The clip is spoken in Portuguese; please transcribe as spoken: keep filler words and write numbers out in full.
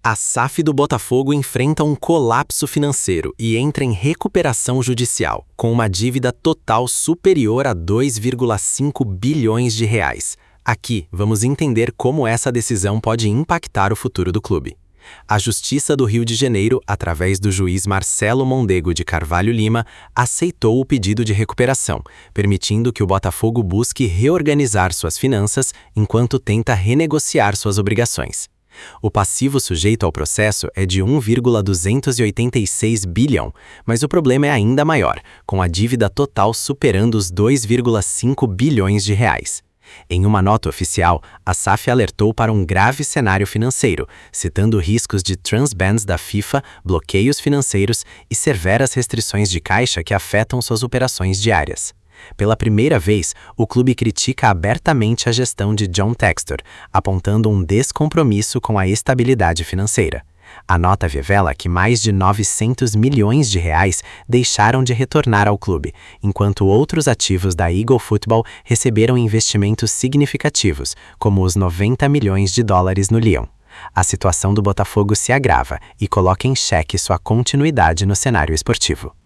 A S A F do Botafogo enfrenta um colapso financeiro e entra em recuperação judicial, com uma dívida total superior a dois vírgula cinco bilhões de reais. Aqui, vamos entender como essa decisão pode impactar o futuro do clube. A Justiça do Rio de Janeiro, através do juiz Marcelo Mondego de Carvalho Lima, aceitou o pedido de recuperação, permitindo que o Botafogo busque reorganizar suas finanças enquanto tenta renegociar suas obrigações. O passivo sujeito ao processo é de um vírgula duzentos e oitenta e seis bilhão, mas o problema é ainda maior, com a dívida total superando os dois vírgula cinco bilhões de reais. Em uma nota oficial, a S A F alertou para um grave cenário financeiro, citando riscos de transbans da FIFA, bloqueios financeiros e severas restrições de caixa que afetam suas operações diárias. Pela primeira vez, o clube critica abertamente a gestão de John Textor, apontando um descompromisso com a estabilidade financeira. A nota revela que mais de novecentos milhões de reais deixaram de retornar ao clube, enquanto outros ativos da Eagle Football receberam investimentos significativos, como os noventa milhões de dólares no Lyon. A situação do Botafogo se agrava e coloca em xeque sua continuidade no cenário esportivo.